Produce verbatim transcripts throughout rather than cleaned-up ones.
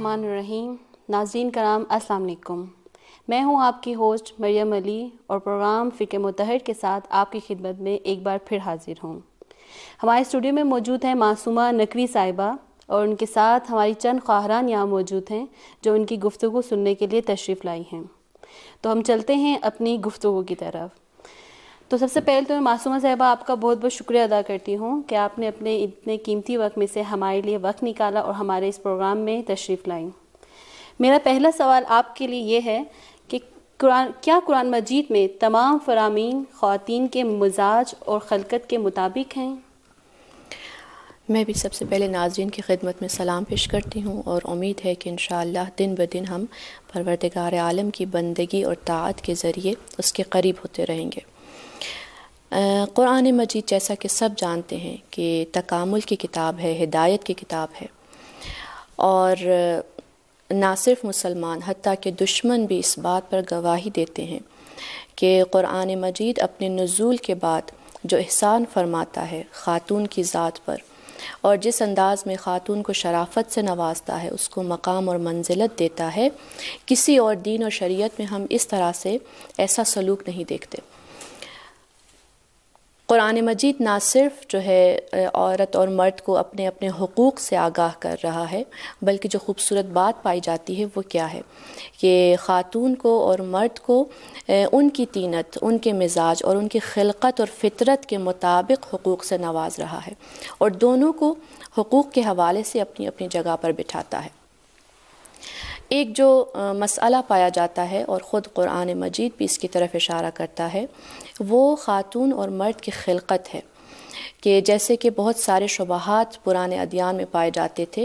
الرحمن الرحیم۔ ناظرین کرام السلام علیکم، میں ہوں آپ کی ہوسٹ مریم علی اور پروگرام فکر متحر کے ساتھ آپ کی خدمت میں ایک بار پھر حاضر ہوں۔ ہمارے اسٹوڈیو میں موجود ہیں معصومہ نقوی صاحبہ اور ان کے ساتھ ہماری چند خواہران یہاں موجود ہیں جو ان کی گفتگو سننے کے لیے تشریف لائی ہیں۔ تو ہم چلتے ہیں اپنی گفتگو کی طرف۔ تو سب سے پہلے تو میں معصومہ صاحبہ آپ کا بہت بہت شکریہ ادا کرتی ہوں کہ آپ نے اپنے اتنے قیمتی وقت میں سے ہمارے لیے وقت نکالا اور ہمارے اس پروگرام میں تشریف لائیں۔ میرا پہلا سوال آپ کے لیے یہ ہے کہ قرآن کیا قرآن مجید میں تمام فرامین خواتین کے مزاج اور خلقت کے مطابق ہیں؟ میں بھی سب سے پہلے ناظرین کی خدمت میں سلام پیش کرتی ہوں اور امید ہے کہ انشاءاللہ دن بدن ہم پروردگار عالم کی بندگی اور طاعت کے ذریعے اس کے قریب ہوتے رہیں گے۔ قرآن مجید جیسا کہ سب جانتے ہیں کہ تکامل کی کتاب ہے، ہدایت کی کتاب ہے، اور نہ صرف مسلمان حتیٰ کہ دشمن بھی اس بات پر گواہی دیتے ہیں کہ قرآن مجید اپنے نزول کے بعد جو احسان فرماتا ہے خاتون کی ذات پر اور جس انداز میں خاتون کو شرافت سے نوازتا ہے، اس کو مقام اور منزلت دیتا ہے، کسی اور دین اور شریعت میں ہم اس طرح سے ایسا سلوک نہیں دیکھتے۔ قرآن مجید نہ صرف جو ہے عورت اور مرد کو اپنے اپنے حقوق سے آگاہ کر رہا ہے، بلکہ جو خوبصورت بات پائی جاتی ہے وہ کیا ہے کہ خاتون کو اور مرد کو ان کی طینت، ان کے مزاج اور ان کی خلقت اور فطرت کے مطابق حقوق سے نواز رہا ہے اور دونوں کو حقوق کے حوالے سے اپنی اپنی جگہ پر بٹھاتا ہے۔ ایک جو مسئلہ پایا جاتا ہے اور خود قرآن مجید بھی اس کی طرف اشارہ کرتا ہے، وہ خاتون اور مرد کی خلقت ہے کہ جیسے کہ بہت سارے شبہات پرانے ادیان میں پائے جاتے تھے،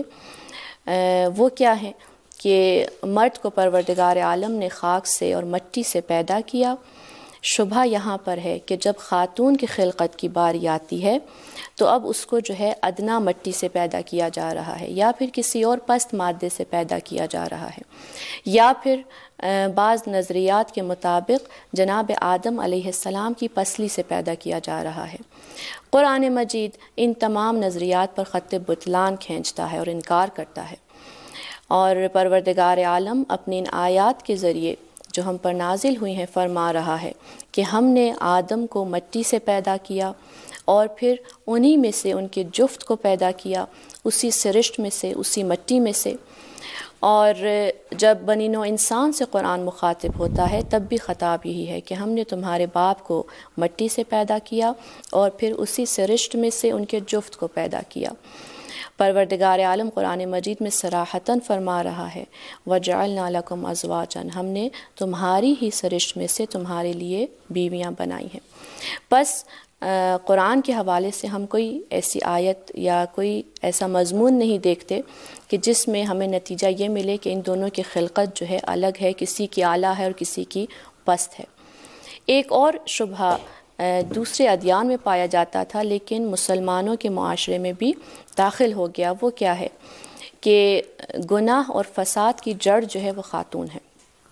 وہ کیا ہیں کہ مرد کو پروردگار عالم نے خاک سے اور مٹی سے پیدا کیا۔ شبہ یہاں پر ہے کہ جب خاتون کی خلقت کی باری آتی ہے تو اب اس کو جو ہے ادنا مٹی سے پیدا کیا جا رہا ہے، یا پھر کسی اور پست مادے سے پیدا کیا جا رہا ہے، یا پھر بعض نظریات کے مطابق جناب آدم علیہ السلام کی پسلی سے پیدا کیا جا رہا ہے۔ قرآن مجید ان تمام نظریات پر خط بطلان کھینچتا ہے اور انکار کرتا ہے، اور پروردگار عالم اپنی ان آیات کے ذریعے جو ہم پر نازل ہوئی ہیں فرما رہا ہے کہ ہم نے آدم کو مٹی سے پیدا کیا اور پھر انہی میں سے ان کے جفت کو پیدا کیا، اسی سرشت میں سے، اسی مٹی میں سے۔ اور جب بنی نوع انسان سے قرآن مخاطب ہوتا ہے تب بھی خطاب یہی ہے کہ ہم نے تمہارے باپ کو مٹی سے پیدا کیا اور پھر اسی سرشت میں سے ان کے جفت کو پیدا کیا۔ پروردگار عالم قرآن مجید میں صراحتاً فرما رہا ہے وَجَعَلْنَا لَكُمْ أَزْوَاجًا، ہم نے تمہاری ہی سرشت میں سے تمہارے لیے بیویاں بنائی ہیں۔ بس قرآن کے حوالے سے ہم کوئی ایسی آیت یا کوئی ایسا مضمون نہیں دیکھتے کہ جس میں ہمیں نتیجہ یہ ملے کہ ان دونوں کی خلقت جو ہے الگ ہے، کسی کی اعلیٰ ہے اور کسی کی پست ہے۔ ایک اور شبہ دوسرے ادیان میں پایا جاتا تھا لیکن مسلمانوں کے معاشرے میں بھی داخل ہو گیا، وہ کیا ہے کہ گناہ اور فساد کی جڑ جو ہے وہ خاتون ہے،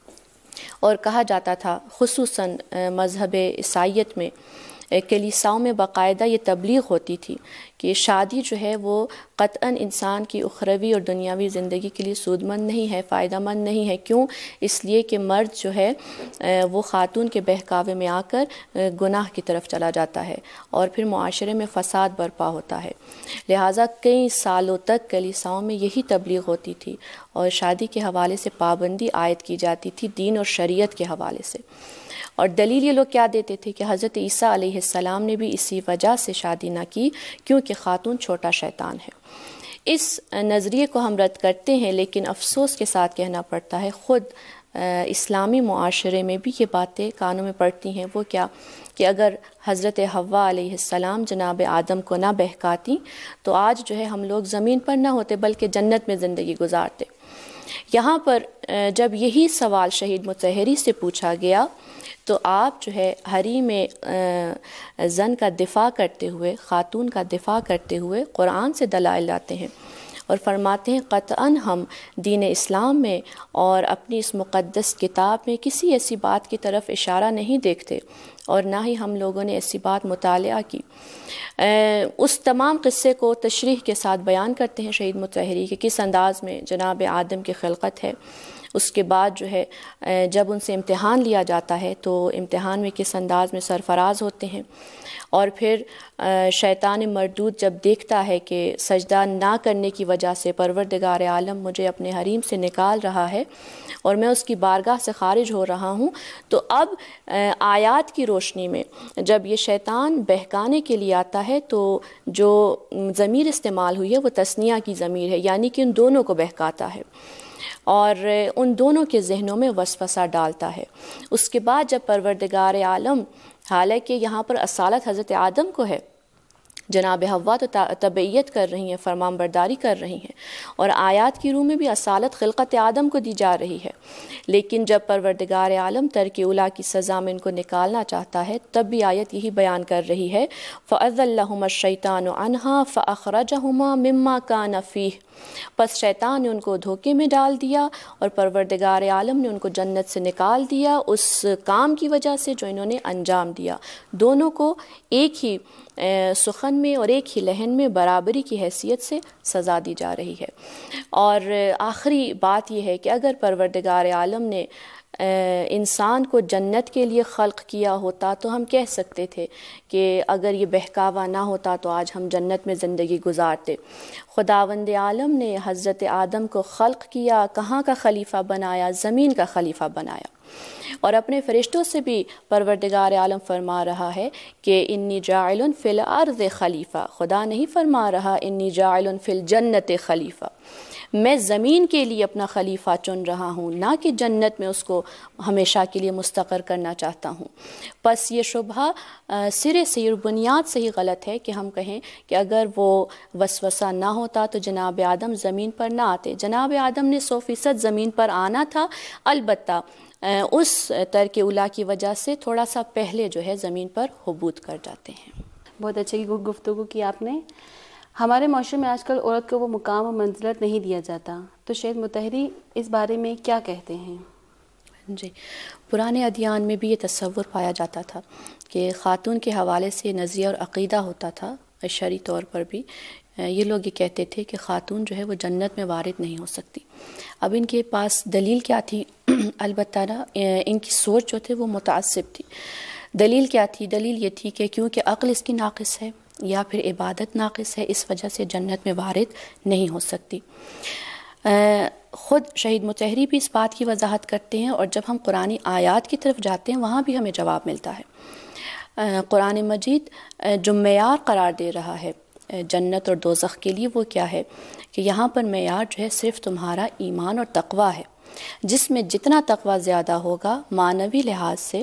اور کہا جاتا تھا خصوصاً مذہب عیسائیت میں کلیساؤں میں باقاعدہ یہ تبلیغ ہوتی تھی کہ شادی جو ہے وہ قطعاً انسان کی اخروی اور دنیاوی زندگی کے لیے سود مند نہیں ہے، فائدہ مند نہیں ہے۔ کیوں؟ اس لیے کہ مرد جو ہے وہ خاتون کے بہکاوے میں آ کر گناہ کی طرف چلا جاتا ہے اور پھر معاشرے میں فساد برپا ہوتا ہے۔ لہٰذا کئی سالوں تک کلیساؤں میں یہی تبلیغ ہوتی تھی اور شادی کے حوالے سے پابندی عائد کی جاتی تھی دین اور شریعت کے حوالے سے، اور دلیل یہ لوگ کیا دیتے تھے کہ حضرت عیسیٰ علیہ السلام نے بھی اسی وجہ سے شادی نہ کی کیونکہ خاتون چھوٹا شیطان ہے۔ اس نظریے کو ہم رد کرتے ہیں لیکن افسوس کے ساتھ کہنا پڑتا ہے خود اسلامی معاشرے میں بھی یہ باتیں کانوں میں پڑتی ہیں۔ وہ کیا کہ اگر حضرت حوا علیہ السلام جناب آدم کو نہ بہکاتی تو آج جو ہے ہم لوگ زمین پر نہ ہوتے بلکہ جنت میں زندگی گزارتے۔ یہاں پر جب یہی سوال شہید مطہری سے پوچھا گیا تو آپ جو ہے حریم زن کا دفاع کرتے ہوئے، خاتون کا دفاع کرتے ہوئے قرآن سے دلائل لاتے ہیں اور فرماتے ہیں قطعاً ہم دین اسلام میں اور اپنی اس مقدس کتاب میں کسی ایسی بات کی طرف اشارہ نہیں دیکھتے اور نہ ہی ہم لوگوں نے ایسی بات مطالعہ کی۔ اس تمام قصے کو تشریح کے ساتھ بیان کرتے ہیں شہید مطہری کہ کس انداز میں جناب آدم کی خلقت ہے، اس کے بعد جو ہے جب ان سے امتحان لیا جاتا ہے تو امتحان میں کس انداز میں سرفراز ہوتے ہیں، اور پھر شیطان مردود جب دیکھتا ہے کہ سجدہ نہ کرنے کی وجہ سے پروردگار عالم مجھے اپنے حریم سے نکال رہا ہے اور میں اس کی بارگاہ سے خارج ہو رہا ہوں، تو اب آیات کی روشنی میں جب یہ شیطان بہکانے کے لیے آتا ہے تو جو ضمیر استعمال ہوئی ہے وہ تثنیہ کی ضمیر ہے، یعنی کہ ان دونوں کو بہکاتا ہے اور ان دونوں کے ذہنوں میں وسوسہ ڈالتا ہے۔ اس کے بعد جب پروردگار عالم، حالانکہ یہاں پر اصالت حضرت آدم کو ہے، جناب حوا تو تبعیت کر رہی ہیں، فرمان برداری کر رہی ہیں، اور آیات کی روح میں بھی اصالت خلقت آدم کو دی جا رہی ہے، لیکن جب پروردگار عالم ترک اولیٰ کی سزا میں ان کو نکالنا چاہتا ہے تب بھی آیت یہی بیان کر رہی ہے فَأَذَلَّهُمَا الشَّيْطَانُ عَنْهَا فَأَخْرَجَهُمَا مِمَّا كَانَ فِيهِ، پس شیطان نے ان کو دھوکے میں ڈال دیا اور پروردگار عالم نے ان کو جنت سے نکال دیا اس کام کی وجہ سے جو انہوں نے انجام دیا۔ دونوں کو ایک ہی سخن میں اور ایک ہی لہن میں برابری کی حیثیت سے سزا دی جا رہی ہے۔ اور آخری بات یہ ہے کہ اگر پروردگار عالم نے انسان کو جنت کے لیے خلق کیا ہوتا تو ہم کہہ سکتے تھے کہ اگر یہ بہکاوا نہ ہوتا تو آج ہم جنت میں زندگی گزارتے۔ خداوند عالم نے حضرت آدم کو خلق کیا، کہاں کا خلیفہ بنایا؟ زمین کا خلیفہ بنایا، اور اپنے فرشتوں سے بھی پروردگار عالم فرما رہا ہے کہ انی جاعل فی الارض خلیفہ، خدا نہیں فرما رہا انی جاعل فی الجنت خلیفہ، میں زمین کے لیے اپنا خلیفہ چن رہا ہوں، نہ کہ جنت میں اس کو ہمیشہ کے لیے مستقر کرنا چاہتا ہوں۔ پس یہ شبہ سرے سے اور بنیاد سے ہی غلط ہے کہ ہم کہیں کہ اگر وہ وسوسہ نہ ہوتا تو جناب آدم زمین پر نہ آتے۔ جناب آدم نے سو فیصد زمین پر آنا تھا، البتہ اس ترک اولیٰ کی وجہ سے تھوڑا سا پہلے جو ہے زمین پر حبوط کر جاتے ہیں۔ بہت اچھے کی گفتگو کی آپ نے۔ ہمارے معاشرے میں آج کل عورت کو وہ مقام و منزلت نہیں دیا جاتا، تو شہید مطہری اس بارے میں کیا کہتے ہیں؟ جی، پرانے ادیان میں بھی یہ تصور پایا جاتا تھا کہ خاتون کے حوالے سے نظریہ اور عقیدہ ہوتا تھا، شرعی طور پر بھی یہ لوگ یہ کہتے تھے کہ خاتون جو ہے وہ جنت میں وارد نہیں ہو سکتی۔ اب ان کے پاس دلیل کیا تھی؟ البتہ نا ان کی سوچ جو تھے وہ متعصب تھی۔ دلیل کیا تھی؟ دلیل یہ تھی کہ کیونکہ عقل اس کی ناقص ہے یا پھر عبادت ناقص ہے، اس وجہ سے جنت میں وارد نہیں ہو سکتی۔ خود شہید مطہری بھی اس بات کی وضاحت کرتے ہیں، اور جب ہم قرآنی آیات کی طرف جاتے ہیں وہاں بھی ہمیں جواب ملتا ہے۔ قرآن مجید جو معیار قرار دے رہا ہے جنت اور دوزخ کے لیے وہ کیا ہے کہ یہاں پر معیار جو ہے صرف تمہارا ایمان اور تقویٰ ہے، جس میں جتنا تقویٰ زیادہ ہوگا معنوی لحاظ سے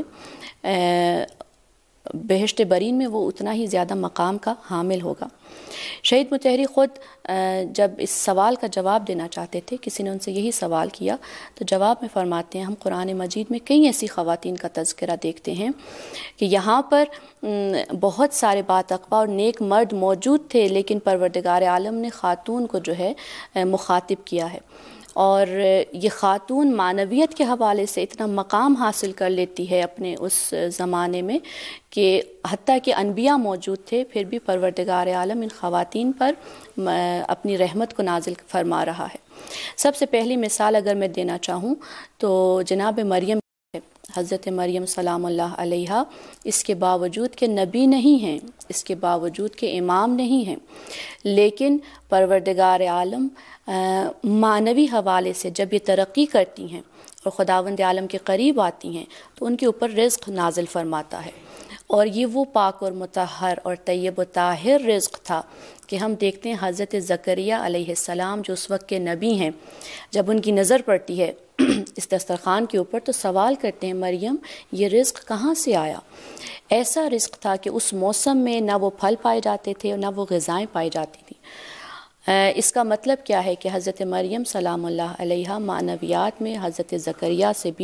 بہشت برین میں وہ اتنا ہی زیادہ مقام کا حامل ہوگا۔ شہید مطہری خود جب اس سوال کا جواب دینا چاہتے تھے، کسی نے ان سے یہی سوال کیا تو جواب میں فرماتے ہیں ہم قرآن مجید میں کئی ایسی خواتین کا تذکرہ دیکھتے ہیں کہ یہاں پر بہت سارے باتقوا اور نیک مرد موجود تھے، لیکن پروردگار عالم نے خاتون کو جو ہے مخاطب کیا ہے، اور یہ خاتون معنویت کے حوالے سے اتنا مقام حاصل کر لیتی ہے اپنے اس زمانے میں کہ حتیٰ کہ انبیاء موجود تھے پھر بھی پروردگار عالم ان خواتین پر اپنی رحمت کو نازل فرما رہا ہے۔ سب سے پہلی مثال اگر میں دینا چاہوں تو جناب مریم، حضرت مریم سلام اللہ علیہا، اس کے باوجود کہ نبی نہیں ہیں، اس کے باوجود کہ امام نہیں ہیں، لیکن پروردگار عالم معنوی حوالے سے جب یہ ترقی کرتی ہیں اور خداوند عالم کے قریب آتی ہیں تو ان کے اوپر رزق نازل فرماتا ہے، اور یہ وہ پاک اور مطہر اور طیب و طاہر رزق تھا کہ ہم دیکھتے ہیں حضرت زکریا علیہ السلام جو اس وقت کے نبی ہیں، جب ان کی نظر پڑتی ہے اس دسترخوان کے اوپر تو سوال کرتے ہیں مریم یہ رزق کہاں سے آیا؟ ایسا رزق تھا کہ اس موسم میں نہ وہ پھل پائے جاتے تھے اور نہ وہ غذائیں پائی جاتی تھیں۔ اس کا مطلب کیا ہے کہ حضرت مریم سلام اللہ علیہا معنویات میں حضرت زکریا سے بھی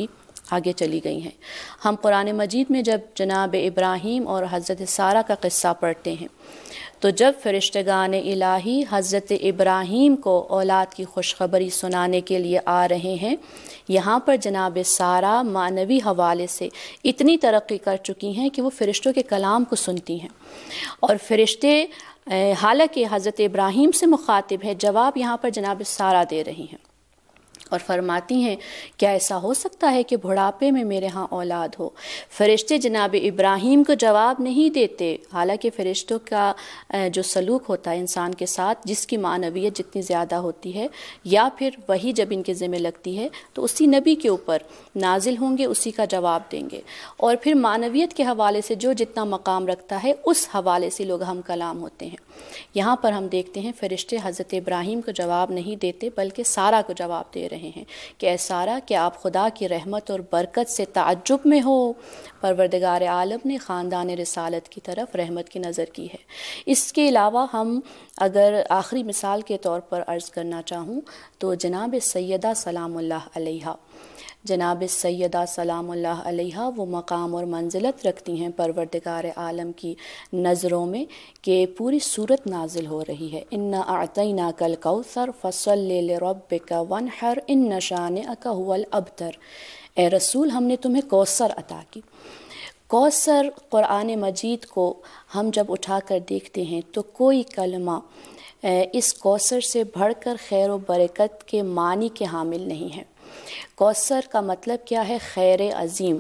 آگے چلی گئی ہیں۔ ہم قرآن مجید میں جب جناب ابراہیم اور حضرت سارہ کا قصہ پڑھتے ہیں تو جب فرشتگان الہی حضرت ابراہیم کو اولاد کی خوشخبری سنانے کے لیے آ رہے ہیں، یہاں پر جناب سارہ معنوی حوالے سے اتنی ترقی کر چکی ہیں کہ وہ فرشتوں کے کلام کو سنتی ہیں، اور فرشتے حالانکہ حضرت ابراہیم سے مخاطب ہے، جواب یہاں پر جناب سارہ دے رہی ہیں اور فرماتی ہیں کیا ایسا ہو سکتا ہے کہ بڑھاپے میں میرے ہاں اولاد ہو؟ فرشتے جناب ابراہیم کو جواب نہیں دیتے، حالانکہ فرشتوں کا جو سلوک ہوتا ہے انسان کے ساتھ، جس کی معنویت جتنی زیادہ ہوتی ہے یا پھر وہی جب ان کے ذمہ لگتی ہے تو اسی نبی کے اوپر نازل ہوں گے، اسی کا جواب دیں گے، اور پھر معنویت کے حوالے سے جو جتنا مقام رکھتا ہے اس حوالے سے لوگ ہم کلام ہوتے ہیں۔ یہاں پر ہم دیکھتے ہیں فرشتے حضرت ابراہیم کو جواب نہیں دیتے بلکہ سارہ کو جواب دے رہے ہیں کہ اے سارہ، کیا آپ خدا کی رحمت اور برکت سے تعجب میں ہو؟ پروردگار عالم نے خاندان رسالت کی طرف رحمت کی نظر کی ہے۔ اس کے علاوہ ہم اگر آخری مثال کے طور پر عرض کرنا چاہوں تو جناب سیدہ سلام اللہ علیہا، جناب سیدہ سلام اللہ علیہا وہ مقام اور منزلت رکھتی ہیں پروردگار عالم کی نظروں میں کہ پوری صورت نازل ہو رہی ہے، اِنَّا أَعْطَيْنَاكَ الْكَوْثَرَ فَصَلِّ لِرَبِّكَ وَانْحَرْ إِنَّ شَانِئَكَ هُوَ الْأَبْتَرُ۔ اے رسول، ہم نے تمہیں کوثر عطا کی۔ کوثر قرآن مجید کو ہم جب اٹھا کر دیکھتے ہیں تو کوئی کلمہ اس کوثر سے بڑھ کر خیر و برکت کے معنی کے حامل نہیں ہے۔ کوثر کا مطلب کیا ہے؟ خیر عظیم،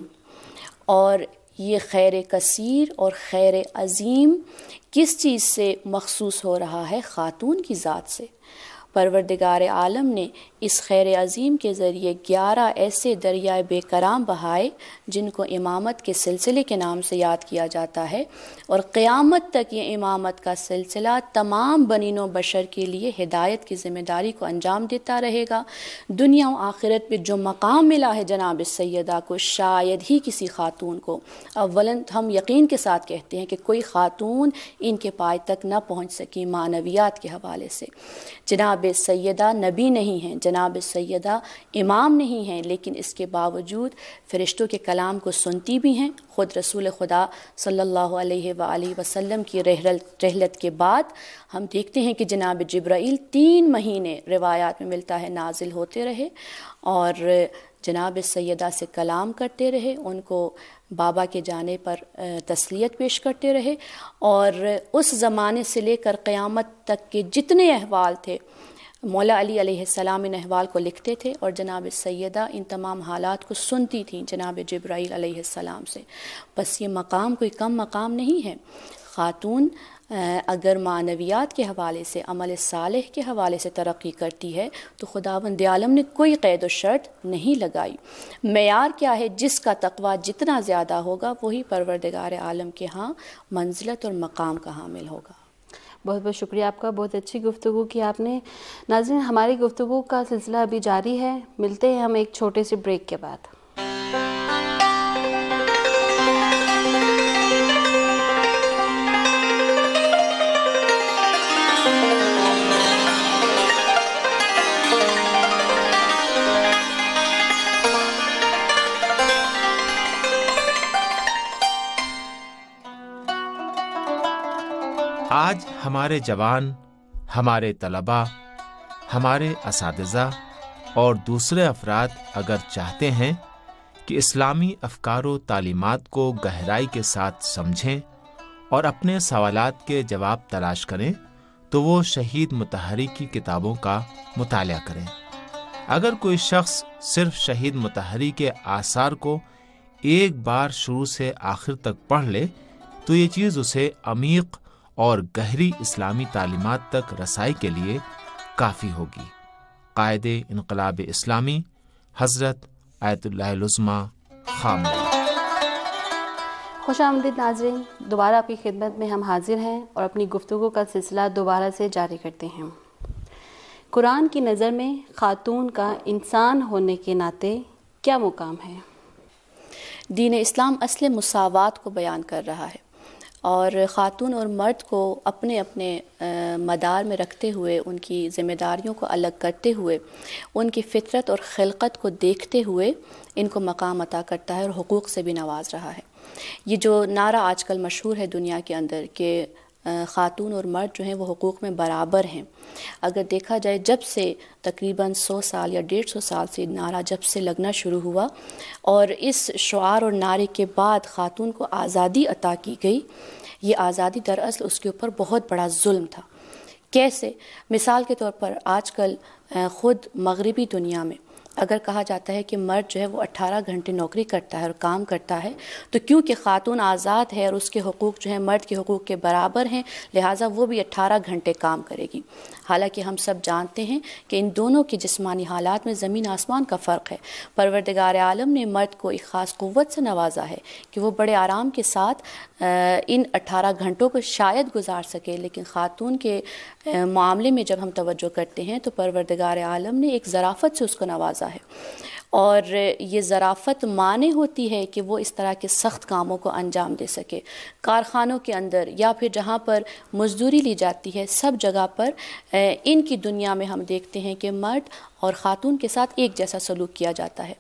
اور یہ خیر کثیر اور خیر عظیم کس چیز سے مخصوص ہو رہا ہے؟ خاتون کی ذات سے۔ پروردگار عالم نے اس خیر عظیم کے ذریعے گیارہ ایسے دریائے بے کرام بہائے جن کو امامت کے سلسلے کے نام سے یاد کیا جاتا ہے، اور قیامت تک یہ امامت کا سلسلہ تمام بنین و بشر کے لیے ہدایت کی ذمہ داری کو انجام دیتا رہے گا۔ دنیا و آخرت میں جو مقام ملا ہے جناب سیدہ کو شاید ہی کسی خاتون کو، اولاً ہم یقین کے ساتھ کہتے ہیں کہ کوئی خاتون ان کے پائے تک نہ پہنچ سکی معنویات کے حوالے سے۔ جناب سیدہ نبی نہیں ہیں، جناب سیدہ امام نہیں ہیں، لیکن اس کے باوجود فرشتوں کے کلام کو سنتی بھی ہیں۔ خود رسول خدا صلی اللہ علیہ وآلہ وسلم کی رحلت کے بعد ہم دیکھتے ہیں کہ جناب جبرائیل تین مہینے روایات میں ملتا ہے نازل ہوتے رہے اور جناب سیدہ سے کلام کرتے رہے، ان کو بابا کے جانے پر تسلیت پیش کرتے رہے، اور اس زمانے سے لے کر قیامت تک کے جتنے احوال تھے مولا علی علیہ السلام ان احوال کو لکھتے تھے، اور جناب سیدہ ان تمام حالات کو سنتی تھیں جناب جبرائیل علیہ السلام سے۔ بس یہ مقام کوئی کم مقام نہیں ہے۔ خاتون اگر معنویات کے حوالے سے، عمل صالح کے حوالے سے ترقی کرتی ہے تو خداوند عالم نے کوئی قید و شرط نہیں لگائی۔ معیار کیا ہے؟ جس کا تقویٰ جتنا زیادہ ہوگا وہی پروردگار عالم کے ہاں منزلت اور مقام کا حامل ہوگا۔ بہت بہت شکریہ آپ کا، بہت اچھی گفتگو کی آپ نے۔ ناظرین، ہماری گفتگو کا سلسلہ ابھی جاری ہے، ملتے ہیں ہم ایک چھوٹے سے بریک کے بعد۔ آج ہمارے جوان، ہمارے طلباء، ہمارے اساتذہ اور دوسرے افراد اگر چاہتے ہیں کہ اسلامی افکار و تعلیمات کو گہرائی کے ساتھ سمجھیں اور اپنے سوالات کے جواب تلاش کریں تو وہ شہید مطہری کی کتابوں کا مطالعہ کریں۔ اگر کوئی شخص صرف شہید مطہری کے آثار کو ایک بار شروع سے آخر تک پڑھ لے تو یہ چیز اسے عمیق اور گہری اسلامی تعلیمات تک رسائی کے لیے کافی ہوگی۔ قائد انقلاب اسلامی حضرت آیت اللہ العظمیٰ خامنہ۔ خوش آمدید ناظرین، دوبارہ آپ کی خدمت میں ہم حاضر ہیں اور اپنی گفتگو کا سلسلہ دوبارہ سے جاری کرتے ہیں۔ قرآن کی نظر میں خاتون کا انسان ہونے کے ناطے کیا مقام ہے؟ دین اسلام اصل مساوات کو بیان کر رہا ہے۔ اور خاتون اور مرد کو اپنے اپنے مدار میں رکھتے ہوئے، ان کی ذمہ داریوں کو الگ کرتے ہوئے، ان کی فطرت اور خلقت کو دیکھتے ہوئے ان کو مقام عطا کرتا ہے اور حقوق سے بھی نواز رہا ہے۔ یہ جو نعرہ آج کل مشہور ہے دنیا کے اندر کہ خاتون اور مرد جو ہیں وہ حقوق میں برابر ہیں، اگر دیکھا جائے جب سے تقریباً سو سال یا ڈیڑھ سو سال سے نعرہ جب سے لگنا شروع ہوا اور اس شعار اور نعرے کے بعد خاتون کو آزادی عطا کی گئی، یہ آزادی دراصل اس کے اوپر بہت بڑا ظلم تھا۔ کیسے؟ مثال کے طور پر آج کل خود مغربی دنیا میں اگر کہا جاتا ہے کہ مرد جو ہے وہ اٹھارہ گھنٹے نوکری کرتا ہے اور کام کرتا ہے، تو کیونکہ خاتون آزاد ہے اور اس کے حقوق جو ہیں مرد کے حقوق کے برابر ہیں، لہٰذا وہ بھی اٹھارہ گھنٹے کام کرے گی۔ حالانکہ ہم سب جانتے ہیں کہ ان دونوں کے جسمانی حالات میں زمین آسمان کا فرق ہے۔ پروردگار عالم نے مرد کو ایک خاص قوت سے نوازا ہے کہ وہ بڑے آرام کے ساتھ ان اٹھارہ گھنٹوں کو شاید گزار سکے، لیکن خاتون کے معاملے میں جب ہم توجہ کرتے ہیں تو پروردگار عالم نے ایک ظرافت سے اس کو نوازا ہے، اور یہ ظرافت معنی ہوتی ہے کہ وہ اس طرح کے سخت کاموں کو انجام دے سکے۔ کارخانوں کے اندر یا پھر جہاں پر مزدوری لی جاتی ہے، سب جگہ پر ان کی دنیا میں ہم دیکھتے ہیں کہ مرد اور خاتون کے ساتھ ایک جیسا سلوک کیا جاتا ہے،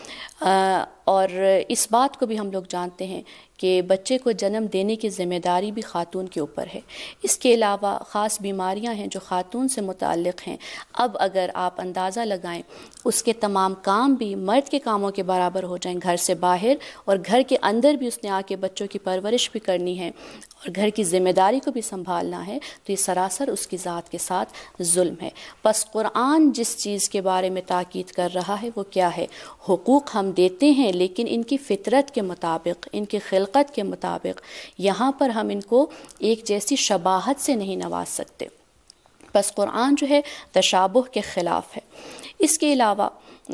اور اس بات کو بھی ہم لوگ جانتے ہیں کہ بچے کو جنم دینے کی ذمہ داری بھی خاتون کے اوپر ہے۔ اس کے علاوہ خاص بیماریاں ہیں جو خاتون سے متعلق ہیں، اب اگر آپ اندازہ لگائیں اس کے تمام کام بھی مرد کے کاموں کے برابر ہو جائیں، گھر سے باہر اور گھر کے اندر بھی اس نے آ کے بچوں کی پرورش بھی کرنی ہے اور گھر کی ذمہ داری کو بھی سنبھالنا ہے، تو یہ سراسر اس کی ذات کے ساتھ ظلم ہے۔ پس قرآن جس چیز کے بارے میں تاکید کر رہا ہے وہ کیا ہے؟ حقوق ہم دیتے ہیں لیکن ان کی فطرت کے مطابق، ان کی خلقت کے مطابق، یہاں پر ہم ان کو ایک جیسی شباہت سے نہیں نواز سکتے۔ بس قرآن جو ہے تشابہ کے خلاف ہے۔ اس کے علاوہ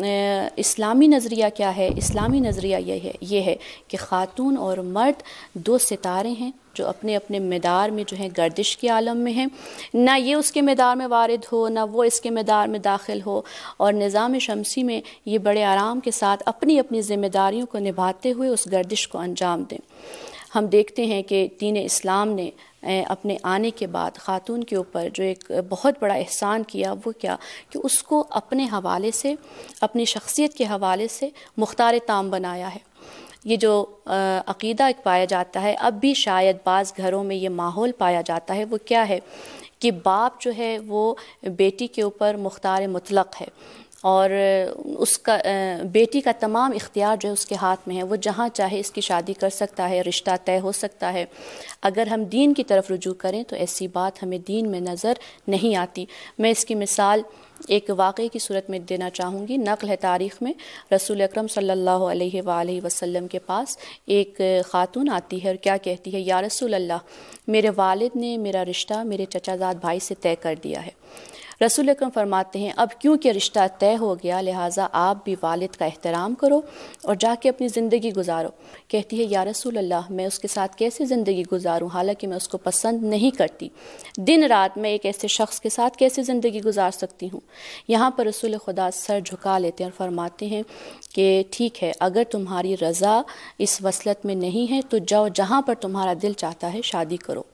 اسلامی نظریہ کیا ہے؟ اسلامی نظریہ یہ ہے یہ ہے کہ خاتون اور مرد دو ستارے ہیں جو اپنے اپنے مدار میں جو ہیں گردش کے عالم میں ہیں، نہ یہ اس کے مدار میں وارد ہو نہ وہ اس کے مدار میں داخل ہو، اور نظام شمسی میں یہ بڑے آرام کے ساتھ اپنی اپنی ذمہ داریوں کو نبھاتے ہوئے اس گردش کو انجام دیں۔ ہم دیکھتے ہیں کہ دین اسلام نے اپنے آنے کے بعد خاتون کے اوپر جو ایک بہت بڑا احسان کیا وہ کیا کہ اس کو اپنے حوالے سے، اپنی شخصیت کے حوالے سے مختار تام بنایا ہے۔ یہ جو عقیدہ ایک پایا جاتا ہے، اب بھی شاید بعض گھروں میں یہ ماحول پایا جاتا ہے، وہ کیا ہے کہ باپ جو ہے وہ بیٹی کے اوپر مختار مطلق ہے اور اس کا بیٹی کا تمام اختیار جو ہے اس کے ہاتھ میں ہے، وہ جہاں چاہے اس کی شادی کر سکتا ہے، رشتہ طے ہو سکتا ہے۔ اگر ہم دین کی طرف رجوع کریں تو ایسی بات ہمیں دین میں نظر نہیں آتی۔ میں اس کی مثال ایک واقعے کی صورت میں دینا چاہوں گی۔ نقل ہے تاریخ میں، رسول اکرم صلی اللہ علیہ وآلہ وسلم کے پاس ایک خاتون آتی ہے اور کیا کہتی ہے؟ یا رسول اللہ، میرے والد نے میرا رشتہ میرے چچا زاد بھائی سے طے کر دیا ہے۔ رسول اکرم فرماتے ہیں اب کیونکہ رشتہ طے ہو گیا لہٰذا آپ بھی والد کا احترام کرو اور جا کے اپنی زندگی گزارو۔ کہتی ہے یا رسول اللہ، میں اس کے ساتھ کیسے زندگی گزاروں حالانکہ میں اس کو پسند نہیں کرتی، دن رات میں ایک ایسے شخص کے ساتھ کیسے زندگی گزار سکتی ہوں؟ یہاں پر رسول خدا سر جھکا لیتے ہیں اور فرماتے ہیں کہ ٹھیک ہے، اگر تمہاری رضا اس وصلت میں نہیں ہے تو جاؤ جہاں پر تمہارا دل چاہتا ہے شادی کرو۔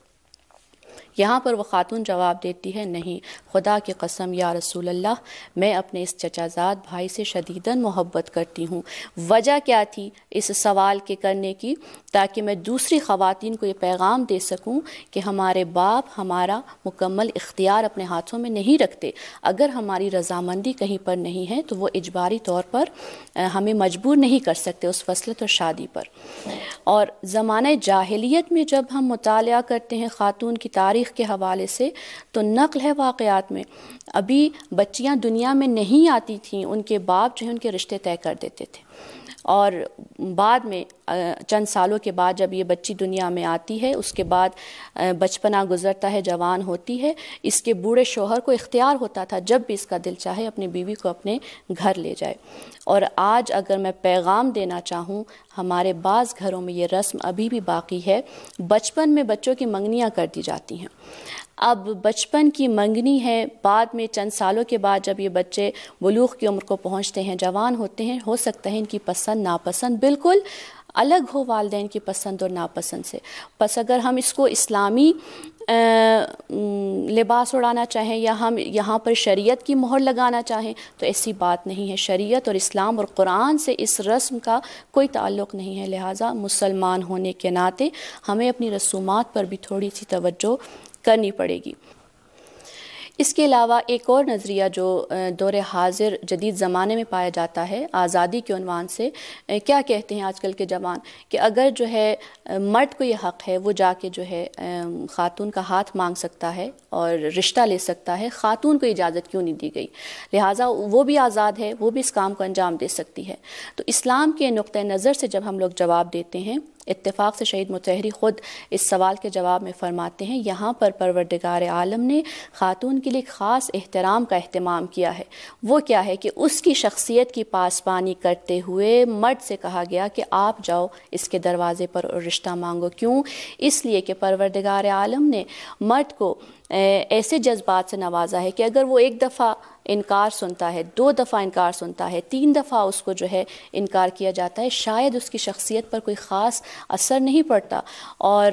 یہاں پر وہ خاتون جواب دیتی ہے نہیں، خدا کی قسم یا رسول اللہ، میں اپنے اس چچا زاد بھائی سے شدیداً محبت کرتی ہوں۔ وجہ کیا تھی اس سوال کے کرنے کی؟ تاکہ میں دوسری خواتین کو یہ پیغام دے سکوں کہ ہمارے باپ ہمارا مکمل اختیار اپنے ہاتھوں میں نہیں رکھتے، اگر ہماری رضامندی کہیں پر نہیں ہے تو وہ اجباری طور پر ہمیں مجبور نہیں کر سکتے اس وصلت اور شادی پر۔ اور زمانہ جاہلیت میں جب ہم مطالعہ کرتے ہیں خاتون کی تاریخ کے حوالے سے تو نقل ہے واقعات میں ابھی بچیاں دنیا میں نہیں آتی تھیں، ان کے باپ جو ہیں ان کے رشتے طے کر دیتے تھے، اور بعد میں چند سالوں کے بعد جب یہ بچی دنیا میں آتی ہے اس کے بعد بچپنا گزرتا ہے، جوان ہوتی ہے، اس کے بوڑھے شوہر کو اختیار ہوتا تھا جب بھی اس کا دل چاہے اپنی بیوی کو اپنے گھر لے جائے۔ اور آج اگر میں پیغام دینا چاہوں، ہمارے بعض گھروں میں یہ رسم ابھی بھی باقی ہے، بچپن میں بچوں کی منگنیاں کر دی جاتی ہیں۔ اب بچپن کی منگنی ہے، بعد میں چند سالوں کے بعد جب یہ بچے بلوغ کی عمر کو پہنچتے ہیں، جوان ہوتے ہیں، ہو سکتا ہے ان کی پسند ناپسند بالکل الگ ہو والدین کی پسند اور ناپسند سے. بس اگر ہم اس کو اسلامی لباس اڑانا چاہیں یا ہم یہاں پر شریعت کی مہر لگانا چاہیں تو ایسی بات نہیں ہے. شریعت اور اسلام اور قرآن سے اس رسم کا کوئی تعلق نہیں ہے. لہٰذا مسلمان ہونے کے ناطے ہمیں اپنی رسومات پر بھی تھوڑی سی توجہ کرنی پڑے گی. اس کے علاوہ ایک اور نظریہ جو دور حاضر جدید زمانے میں پایا جاتا ہے آزادی کے عنوان سے، کیا کہتے ہیں آج کل کے جوان کہ اگر جو ہے مرد کو یہ حق ہے وہ جا کے جو ہے خاتون کا ہاتھ مانگ سکتا ہے اور رشتہ لے سکتا ہے، خاتون کو اجازت کیوں نہیں دی گئی؟ لہٰذا وہ بھی آزاد ہے، وہ بھی اس کام کو انجام دے سکتی ہے. تو اسلام کے نقطۂ نظر سے جب ہم لوگ جواب دیتے ہیں، اتفاق سے شہید مطہری خود اس سوال کے جواب میں فرماتے ہیں یہاں پر پروردگار عالم نے خاتون کے لیے خاص احترام کا اہتمام کیا ہے. وہ کیا ہے کہ اس کی شخصیت کی پاسبانی کرتے ہوئے مرد سے کہا گیا کہ آپ جاؤ اس کے دروازے پر اور رشتہ مانگو. کیوں؟ اس لیے کہ پروردگار عالم نے مرد کو ایسے جذبات سے نوازا ہے کہ اگر وہ ایک دفعہ انکار سنتا ہے، دو دفعہ انکار سنتا ہے، تین دفعہ اس کو جو ہے انکار کیا جاتا ہے، شاید اس کی شخصیت پر کوئی خاص اثر نہیں پڑتا اور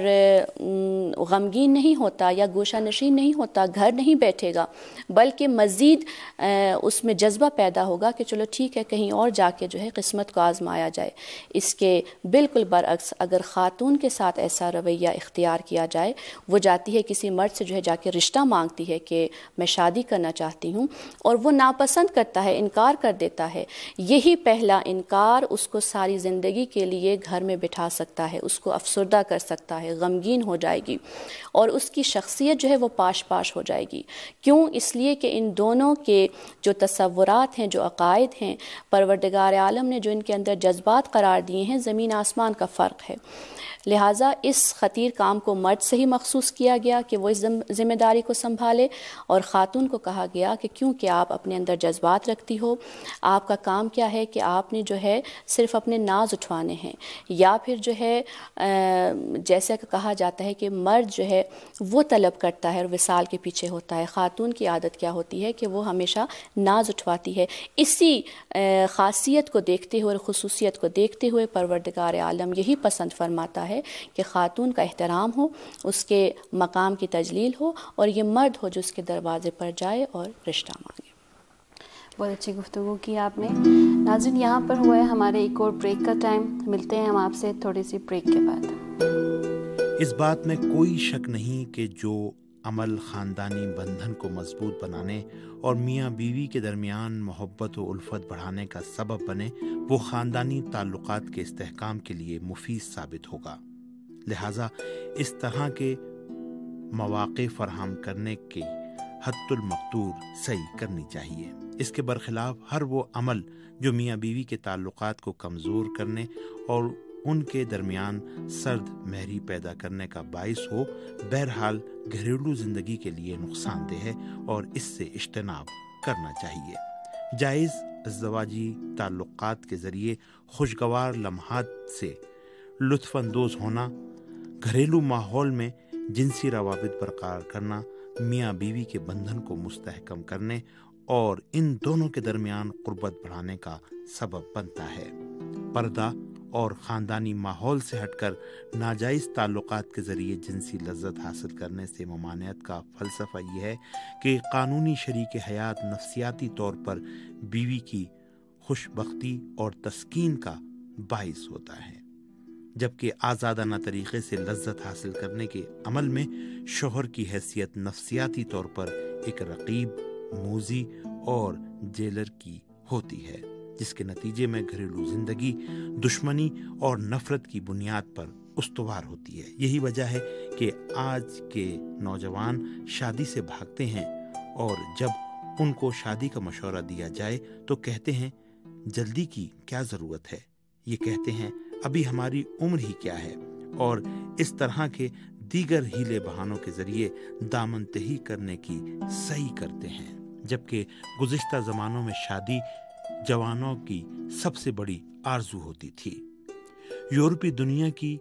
غمگین نہیں ہوتا یا گوشہ نشین نہیں ہوتا، گھر نہیں بیٹھے گا، بلکہ مزید اس میں جذبہ پیدا ہوگا کہ چلو ٹھیک ہے کہیں اور جا کے جو ہے قسمت کو آزمایا جائے. اس کے بالکل برعکس اگر خاتون کے ساتھ ایسا رویہ اختیار کیا جائے، وہ جاتی ہے کسی مرد سے جو ہے جا کے رشتہ مانگتی ہے کہ میں شادی کرنا چاہتی ہوں اور وہ ناپسند کرتا ہے، انکار کر دیتا ہے، یہی پہلا انکار اس کو ساری زندگی کے لیے گھر میں بٹھا سکتا ہے، اس کو افسردہ کر سکتا ہے، غمگین ہو جائے گی اور اس کی شخصیت جو ہے وہ پاش پاش ہو جائے گی. کیوں؟ اس لیے کہ ان دونوں کے جو تصورات ہیں، جو عقائد ہیں، پروردگار عالم نے جو ان کے اندر جذبات قرار دیے ہیں، زمین آسمان کا فرق ہے. لہٰذا اس خطیر کام کو مرد سے ہی مخصوص کیا گیا کہ وہ اس ذمہ داری کو سنبھالے اور خاتون کو کہا گیا کہ کیونکہ آپ اپنے اندر جذبات رکھتی ہو، آپ کا کام کیا ہے کہ آپ نے جو ہے صرف اپنے ناز اٹھوانے ہیں، یا پھر جو ہے جیسا کہ کہا جاتا ہے کہ مرد جو ہے وہ طلب کرتا ہے اور وصال کے پیچھے ہوتا ہے، خاتون کی عادت کیا ہوتی ہے کہ وہ ہمیشہ ناز اٹھواتی ہے. اسی خاصیت کو دیکھتے ہوئے اور خصوصیت کو دیکھتے ہوئے پروردگار عالم یہی پسند فرماتا ہے کہ خاتون کا احترام ہو، اس کے مقام کی تجلیل ہو اور یہ مرد ہو جو اس کے دروازے پر جائے اور رشتہ مانگے. بہت اچھی گفتگو کی آپ نے. ناظرین یہاں پر ہوا ہے ہمارے ایک اور بریک کا ٹائم. ملتے ہیں ہم آپ سے تھوڑی سی بریک کے بعد. اس بات میں کوئی شک نہیں کہ جو عمل خاندانی بندھن کو مضبوط بنانے اور میاں بیوی کے درمیان محبت و الفت بڑھانے کا سبب بنے، وہ خاندانی تعلقات کے استحکام کے لیے مفید ثابت ہوگا. لہٰذا اس طرح کے مواقع فراہم کرنے کی حد المقدور صحیح کرنی چاہیے. اس کے برخلاف ہر وہ عمل جو میاں بیوی کے تعلقات کو کمزور کرنے اور ان کے درمیان سرد مہری پیدا کرنے کا باعث ہو، بہرحال گھریلو زندگی کے لیے نقصان دہ ہے اور اس سے اجتناب کرنا چاہیے. جائز ازدواجی تعلقات کے ذریعے خوشگوار لمحات سے لطف اندوز ہونا، گھریلو ماحول میں جنسی روابط برقرار کرنا میاں بیوی کے بندھن کو مستحکم کرنے اور ان دونوں کے درمیان قربت بڑھانے کا سبب بنتا ہے. پردہ اور خاندانی ماحول سے ہٹ کر ناجائز تعلقات کے ذریعے جنسی لذت حاصل کرنے سے ممانعت کا فلسفہ یہ ہے کہ قانونی شریک حیات نفسیاتی طور پر بیوی کی خوش بختی اور تسکین کا باعث ہوتا ہے، جبکہ آزادانہ طریقے سے لذت حاصل کرنے کے عمل میں شوہر کی حیثیت نفسیاتی طور پر ایک رقیب، موذی اور جیلر کی ہوتی ہے، جس کے نتیجے میں گھریلو زندگی دشمنی اور نفرت کی بنیاد پر استوار ہوتی ہے. یہی وجہ ہے کہ آج کے نوجوان شادی سے بھاگتے ہیں اور جب ان کو شادی کا مشورہ دیا جائے تو کہتے ہیں جلدی کی کیا ضرورت ہے، یہ کہتے ہیں ابھی ہماری عمر ہی کیا ہے، اور اس طرح کے دیگر ہیلے بہانوں کے ذریعے دامن تہی کرنے کی صحیح کرتے ہیں. جبکہ گزشتہ زمانوں میں شادی جوانوں کی سب سے بڑی آرزو ہوتی تھی. یورپی دنیا کی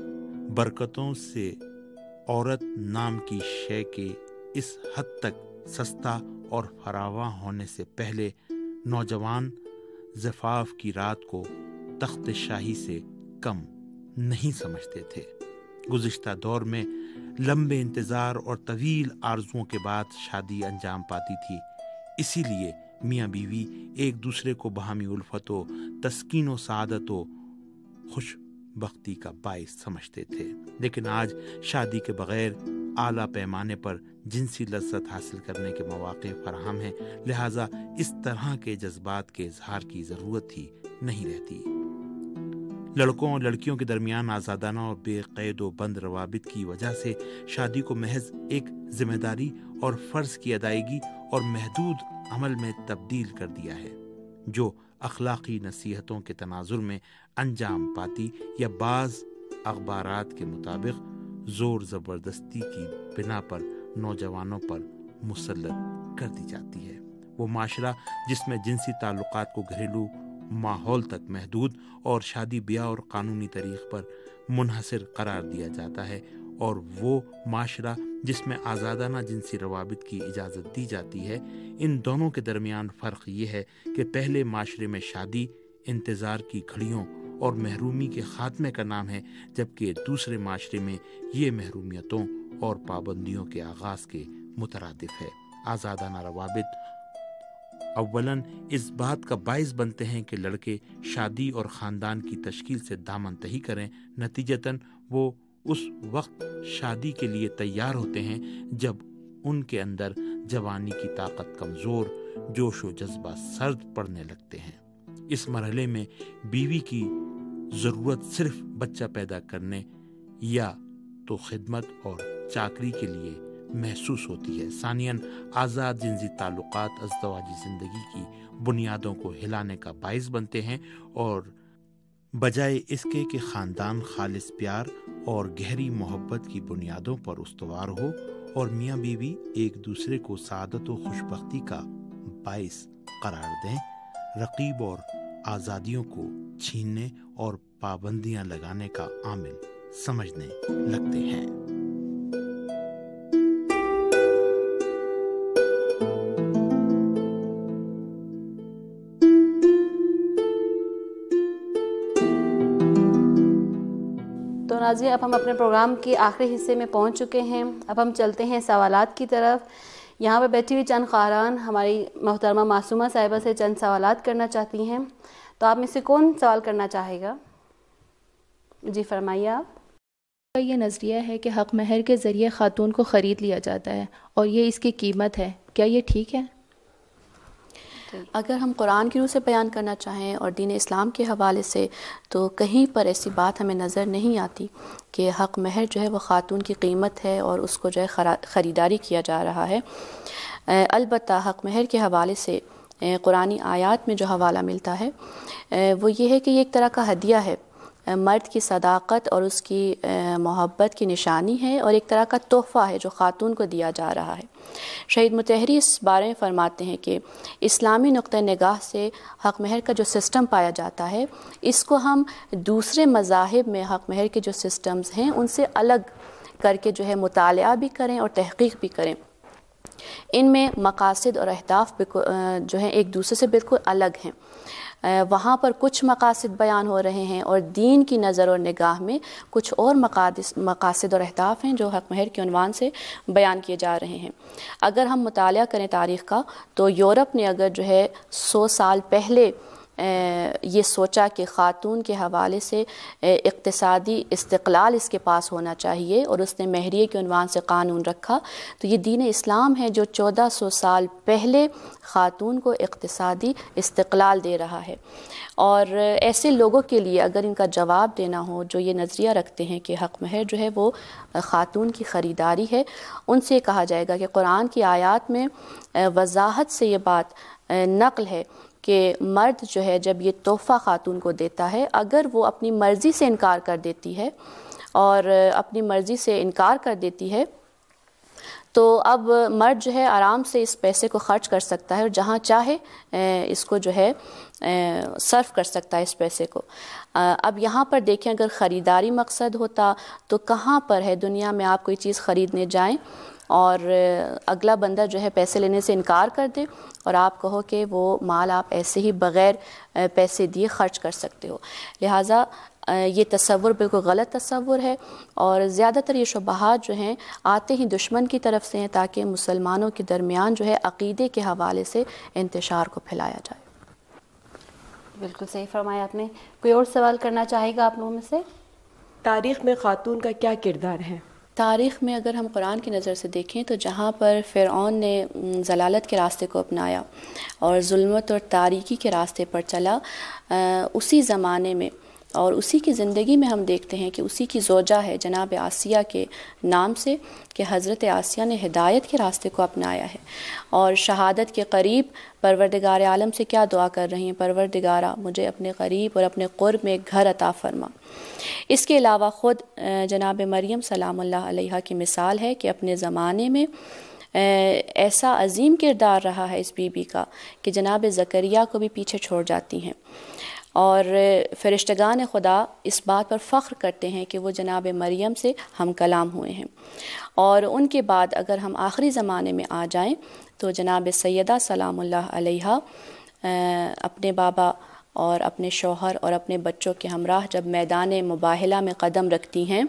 برکتوں سے عورت نام کی شے کے اس حد تک سستا اور فراواں ہونے سے پہلے نوجوان زفاف کی رات کو تخت شاہی سے کم نہیں سمجھتے تھے۔ گزشتہ دور میں لمبے انتظار اور طویل آرزوؤں کے بعد شادی انجام پاتی تھی، اسی لیے میاں بیوی ایک دوسرے کو باہمی الفت و تسکین و سعادت و خوش بختی کا باعث سمجھتے تھے۔ لیکن آج شادی کے بغیر اعلیٰ پیمانے پر جنسی لذت حاصل کرنے کے مواقع فراہم ہیں، لہٰذا اس طرح کے جذبات کے اظہار کی ضرورت ہی نہیں رہتی۔ لڑکوں اور لڑکیوں کے درمیان آزادانہ اور بے قید و بند روابط کی وجہ سے شادی کو محض ایک ذمہ داری اور فرض کی ادائیگی اور محدود عمل میں تبدیل کر دیا ہے، جو اخلاقی نصیحتوں کے تناظر میں انجام پاتی یا بعض اخبارات کے مطابق زور زبردستی کی بنا پر نوجوانوں پر مسلط کر دی جاتی ہے۔ وہ معاشرہ جس میں جنسی تعلقات کو گھریلو ماحول تک محدود اور شادی بیاہ اور قانونی طریق پر منحصر قرار دیا جاتا ہے، اور وہ معاشرہ جس میں آزادانہ جنسی روابط کی اجازت دی جاتی ہے، ان دونوں کے درمیان فرق یہ ہے کہ پہلے معاشرے میں شادی انتظار کی گھڑیوں اور محرومی کے خاتمے کا نام ہے، جبکہ دوسرے معاشرے میں یہ محرومیتوں اور پابندیوں کے آغاز کے مترادف ہے۔ آزادانہ روابط اولاً اس بات کا باعث بنتے ہیں کہ لڑکے شادی اور خاندان کی تشکیل سے دامن تہی کریں، نتیجتاً وہ اس وقت شادی کے لیے تیار ہوتے ہیں جب ان کے اندر جوانی کی طاقت کمزور، جوش و جذبہ سرد پڑنے لگتے ہیں۔ اس مرحلے میں بیوی کی ضرورت صرف بچہ پیدا کرنے یا تو خدمت اور چاکری کے لیے محسوس ہوتی ہے۔ ثانیاً آزاد جنسی تعلقات ازدواجی زندگی کی بنیادوں کو ہلانے کا باعث بنتے ہیں، اور بجائے اس کے کہ خاندان خالص پیار اور گہری محبت کی بنیادوں پر استوار ہو اور میاں بیوی ایک دوسرے کو سعادت و خوشبختی کا باعث قرار دیں، رقیب اور آزادیوں کو چھیننے اور پابندیاں لگانے کا عامل سمجھنے لگتے ہیں۔ تو ناظرین، اب ہم اپنے پروگرام کے آخری حصے میں پہنچ چکے ہیں۔ اب ہم چلتے ہیں سوالات کی طرف۔ یہاں پہ بیٹھی ہوئی چند خواہران ہماری محترمہ معصومہ صاحبہ سے چند سوالات کرنا چاہتی ہیں، تو آپ میں سے کون سوال کرنا چاہے گا؟ جی فرمائیے آپ۔ یہ نظریہ ہے کہ حق مہر کے ذریعے خاتون کو خرید لیا جاتا ہے اور یہ اس کی قیمت ہے، کیا یہ ٹھیک ہے؟ اگر ہم قرآن کی روح سے بیان کرنا چاہیں اور دین اسلام کے حوالے سے، تو کہیں پر ایسی بات ہمیں نظر نہیں آتی کہ حق مہر جو ہے وہ خاتون کی قیمت ہے اور اس کو جو ہے خریداری کیا جا رہا ہے۔ البتہ حق مہر کے حوالے سے قرآنی آیات میں جو حوالہ ملتا ہے وہ یہ ہے کہ یہ ایک طرح کا ہدیہ ہے، مرد کی صداقت اور اس کی محبت کی نشانی ہے، اور ایک طرح کا تحفہ ہے جو خاتون کو دیا جا رہا ہے۔ شہید مطہری اس بارے میں فرماتے ہیں کہ اسلامی نقطہ نگاہ سے حق مہر کا جو سسٹم پایا جاتا ہے، اس کو ہم دوسرے مذاہب میں حق مہر کے جو سسٹمز ہیں ان سے الگ کر کے جو ہے مطالعہ بھی کریں اور تحقیق بھی کریں۔ ان میں مقاصد اور اہداف جو ہیں ایک دوسرے سے بالکل الگ ہیں۔ وہاں پر کچھ مقاصد بیان ہو رہے ہیں اور دین کی نظر اور نگاہ میں کچھ اور مقاصد اور اہداف ہیں جو حق مہر کے عنوان سے بیان کیے جا رہے ہیں۔ اگر ہم مطالعہ کریں تاریخ کا، تو یورپ نے اگر جو ہے سو سال پہلے یہ سوچا کہ خاتون کے حوالے سے اقتصادی استقلال اس کے پاس ہونا چاہیے اور اس نے مہریے کے عنوان سے قانون رکھا، تو یہ دین اسلام ہے جو چودہ سو سال پہلے خاتون کو اقتصادی استقلال دے رہا ہے۔ اور ایسے لوگوں کے لیے اگر ان کا جواب دینا ہو جو یہ نظریہ رکھتے ہیں کہ حق مہر جو ہے وہ خاتون کی خریداری ہے، ان سے کہا جائے گا کہ قرآن کی آیات میں وضاحت سے یہ بات نقل ہے کہ مرد جو ہے جب یہ تحفہ خاتون کو دیتا ہے، اگر وہ اپنی مرضی سے انکار کر دیتی ہے اور اپنی مرضی سے انکار کر دیتی ہے تو اب مرد جو ہے آرام سے اس پیسے کو خرچ کر سکتا ہے اور جہاں چاہے اس کو جو ہے صرف کر سکتا ہے اس پیسے کو۔ اب یہاں پر دیکھیں، اگر خریداری مقصد ہوتا تو کہاں پر ہے دنیا میں آپ کوئی چیز خریدنے جائیں اور اگلا بندہ جو ہے پیسے لینے سے انکار کر دے اور آپ کہو کہ وہ مال آپ ایسے ہی بغیر پیسے دیے خرچ کر سکتے ہو۔ لہٰذا یہ تصور بالکل غلط تصور ہے، اور زیادہ تر یہ شبہات جو ہیں آتے ہی دشمن کی طرف سے ہیں تاکہ مسلمانوں کے درمیان جو ہے عقیدے کے حوالے سے انتشار کو پھیلایا جائے۔ بالکل صحیح فرمایا آپ نے۔ کوئی اور سوال کرنا چاہے گا آپ لوگوں میں سے؟ تاریخ میں خاتون کا کیا کردار ہے؟ تاریخ میں اگر ہم قرآن کی نظر سے دیکھیں تو جہاں پر فرعون نے ضلالت کے راستے کو اپنایا اور ظلمت اور تاریکی کے راستے پر چلا، اسی زمانے میں اور اسی کی زندگی میں ہم دیکھتے ہیں کہ اسی کی زوجہ ہے جناب آسیہ کے نام سے کہ حضرت آسیہ نے ہدایت کے راستے کو اپنایا ہے اور شہادت کے قریب پروردگار عالم سے کیا دعا کر رہی ہیں، پروردگارہ مجھے اپنے قریب اور اپنے قرب میں ایک گھر عطا فرما۔ اس کے علاوہ خود جناب مریم سلام اللہ علیہا کی مثال ہے کہ اپنے زمانے میں ایسا عظیم کردار رہا ہے اس بی بی کا کہ جناب زکریا کو بھی پیچھے چھوڑ جاتی ہیں، اور فرشتگان خدا اس بات پر فخر کرتے ہیں کہ وہ جناب مریم سے ہم کلام ہوئے ہیں۔ اور ان کے بعد اگر ہم آخری زمانے میں آ جائیں تو جناب سیدہ سلام اللہ علیہا اپنے بابا اور اپنے شوہر اور اپنے بچوں کے ہمراہ جب میدان مباہلہ میں قدم رکھتی ہیں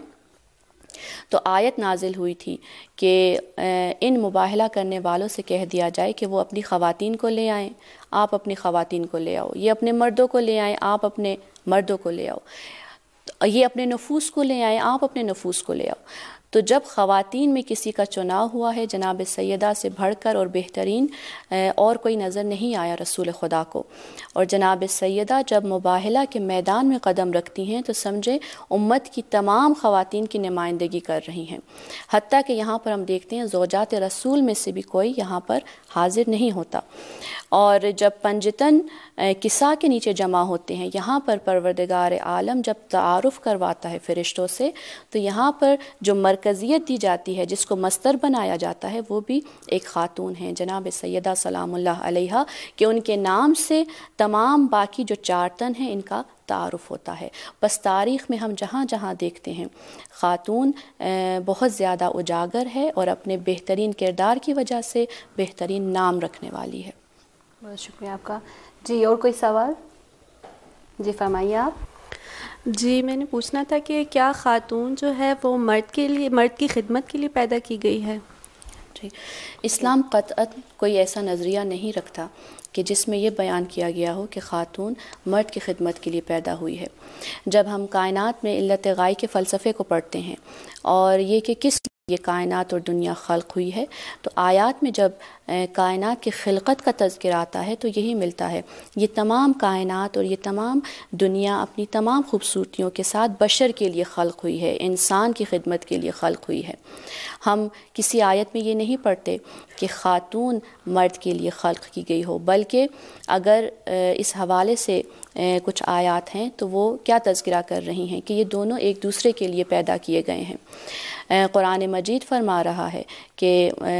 تو آیت نازل ہوئی تھی کہ ان مباہلہ کرنے والوں سے کہہ دیا جائے کہ وہ اپنی خواتین کو لے آئیں، آپ اپنی خواتین کو لے آؤ، یہ اپنے مردوں کو لے آئیں، آپ اپنے مردوں کو لے آؤ، یہ اپنے نفوس کو لے آئیں، آپ اپنے نفوس کو لے آؤ۔ تو جب خواتین میں کسی کا چناؤ ہوا ہے جناب سیدہ سے بڑھ کر اور بہترین اور کوئی نظر نہیں آیا رسول خدا کو، اور جناب سیدہ جب مباہلہ کے میدان میں قدم رکھتی ہیں تو سمجھیں امت کی تمام خواتین کی نمائندگی کر رہی ہیں، حتیٰ کہ یہاں پر ہم دیکھتے ہیں زوجات رسول میں سے بھی کوئی یہاں پر حاضر نہیں ہوتا۔ اور جب پنجتن کسا کے نیچے جمع ہوتے ہیں، یہاں پر پروردگار عالم جب تعارف کرواتا ہے فرشتوں سے تو یہاں پر جو مرکزیت دی جاتی ہے، جس کو مستر بنایا جاتا ہے، وہ بھی ایک خاتون ہیں جناب سیدہ سلام اللہ علیہا، کہ ان کے نام سے تمام باقی جو چار تن ہیں ان کا تعارف ہوتا ہے۔ بس تاریخ میں ہم جہاں جہاں دیکھتے ہیں خاتون بہت زیادہ اجاگر ہے اور اپنے بہترین کردار کی وجہ سے بہترین نام رکھنے والی ہے۔ بہت شکریہ آپ کا۔ جی اور کوئی سوال؟ جی فرمائیے آپ۔ جی میں نے پوچھنا تھا کہ کیا خاتون جو ہے وہ مرد کے لیے مرد کی خدمت کے لیے پیدا کی گئی ہے؟ جی اسلام قطعاً کوئی ایسا نظریہ نہیں رکھتا کہ جس میں یہ بیان کیا گیا ہو کہ خاتون مرد کی خدمت کے لیے پیدا ہوئی ہے۔ جب ہم کائنات میں علت غائی کے فلسفے کو پڑھتے ہیں اور یہ کہ کس یہ کائنات اور دنیا خلق ہوئی ہے، تو آیات میں جب کائنات کی خلقت کا تذکر آتا ہے تو یہی ملتا ہے، یہ تمام کائنات اور یہ تمام دنیا اپنی تمام خوبصورتیوں کے ساتھ بشر کے لیے خلق ہوئی ہے، انسان کی خدمت کے لیے خلق ہوئی ہے۔ ہم کسی آیت میں یہ نہیں پڑھتے کہ خاتون مرد کے لیے خلق کی گئی ہو، بلکہ اگر اس حوالے سے کچھ آیات ہیں تو وہ کیا تذکرہ کر رہی ہیں کہ یہ دونوں ایک دوسرے کے لیے پیدا کیے گئے ہیں۔ قرآن مجید فرما رہا ہے کہ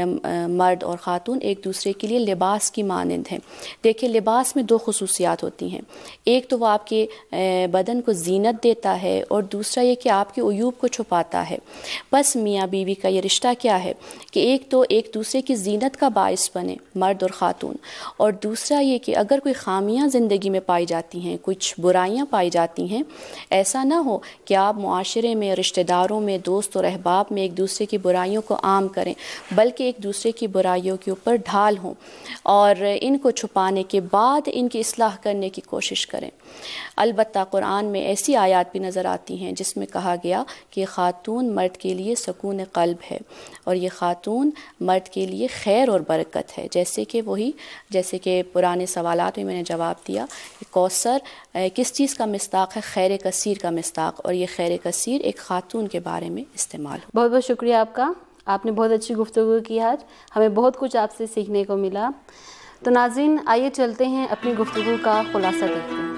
مرد اور خاتون ایک دوسرے کے لیے لباس کی مانند ہیں۔ دیکھیں لباس میں دو خصوصیات ہوتی ہیں، ایک تو وہ آپ کے بدن کو زینت دیتا ہے اور دوسرا یہ کہ آپ کے عیوب کو چھپاتا ہے۔ بس میاں بیوی کا یہ رشتہ کیا ہے کہ ایک تو ایک دوسرے کی زینت کا باعث بنے مرد اور خاتون، اور دوسرا یہ کہ اگر کوئی خامیاں زندگی میں پائی جاتی ہیں، کچھ برائیاں پائی جاتی ہیں، ایسا نہ ہو کہ آپ معاشرے میں، رشتہ داروں میں، دوست اور احباب میں ایک دوسرے کی برائیوں کو عام کریں، بلکہ ایک دوسرے کی برائیوں کے اوپر ڈھال ہوں اور ان کو چھپانے کے بعد ان کی اصلاح کرنے کی کوشش کریں۔ البتہ قرآن میں ایسی آیات بھی نظر آتی ہیں جس میں کہا گیا کہ خاتون مرد کے لیے سکون قلب ہے اور یہ خاتون مرد کے لیے خیر اور برکت ہے، جیسے کہ وہی جیسے کہ پرانے سوالات میں میں نے جواب دیا کہ کوثر کس چیز کا مصداق ہے؟ خیر کثیر کا مصداق، اور یہ خیر کثیر ایک خاتون کے بارے میں استعمال ہو۔ بہت بہت شکریہ آپ کا، آپ نے بہت اچھی گفتگو کی آج، ہمیں بہت کچھ آپ سے سیکھنے کو ملا۔ تو ناظرین آئیے چلتے ہیں اپنی گفتگو کا خلاصہ دیکھتے ہیں۔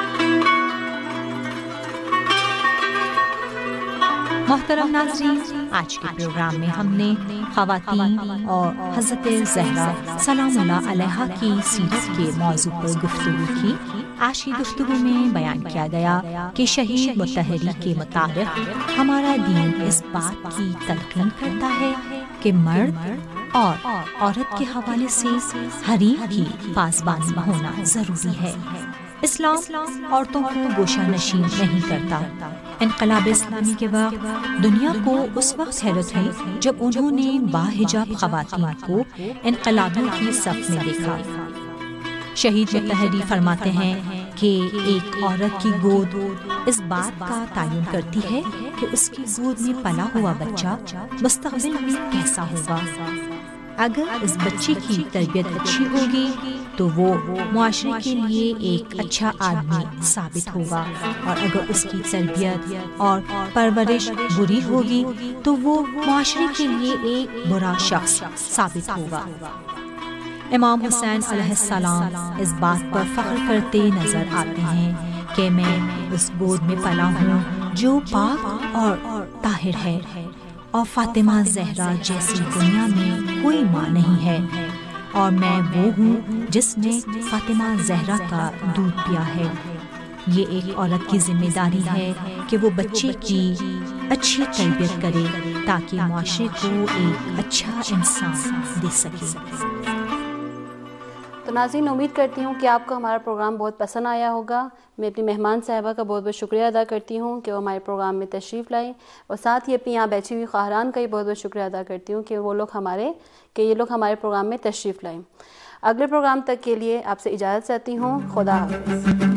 محترم ناظرین، آج کے پروگرام میں ہم نے خواتین اور حضرت زہرا سلام اللہ علیہا کی سیرت کے موضوع پر گفتگو کی۔ آج کی گفتگو میں بیان کیا گیا کہ شہید مطہری کے مطابق ہمارا دین اس بات کی تلقین کرتا ہے کہ مرد اور عورت کے حوالے سے حریم کی پاسبانی ہونا ضروری ہے۔ اسلام عورتوں کو گوشہ نشین نہیں کرتا۔ انقلاب اسلامی کے وقت دنیا کو اس وقت حیرت ہوئی جب انہوں نے باحجاب خواتین کو انقلابیوں کی صف میں دیکھا۔ شہید مطہری فرماتے ہیں کہ ایک عورت کی گود اس بات کا تعین کرتی ہے کہ اس کی گود میں پلا ہوا بچہ مستقبل میں کیسا ہوگا۔ اگر اس بچے کی تربیت اچھی ہوگی تو وہ معاشرے کے لیے ایک اچھا آدمی ثابت ہوگا، اور اگر اس کی تربیت اور پرورش بری ہوگی تو وہ معاشرے کے لیے ایک برا شخص ثابت ہوگا۔ امام حسین علیہ السلام اس بات پر فخر کرتے نظر آتے ہیں کہ میں اس گود میں پلا ہوں جو پاک اور طاہر ہے، اور فاطمہ زہرا جیسی دنیا میں کوئی ماں نہیں ہے، اور میں وہ ہوں جس نے فاطمہ زہرا کا دودھ پیا ہے۔ یہ ایک عورت کی ذمہ داری ہے کہ وہ بچے کی اچھی تربیت کرے تاکہ معاشرے کو ایک اچھا انسان دے سکے۔ تو ناظرین، امید کرتی ہوں کہ آپ کو ہمارا پروگرام بہت پسند آیا ہوگا۔ میں اپنی مہمان صاحبہ کا بہت بہت شکریہ ادا کرتی ہوں کہ وہ ہمارے پروگرام میں تشریف لائیں، اور ساتھ ہی اپنی یہاں بیٹھی ہوئی خواہران کا بھی بہت بہت شکریہ ادا کرتی ہوں کہ وہ لوگ ہمارے کہ یہ لوگ ہمارے پروگرام میں تشریف لائیں۔ اگلے پروگرام تک کے لیے آپ سے اجازت چاہتی ہوں۔ خدا حافظ۔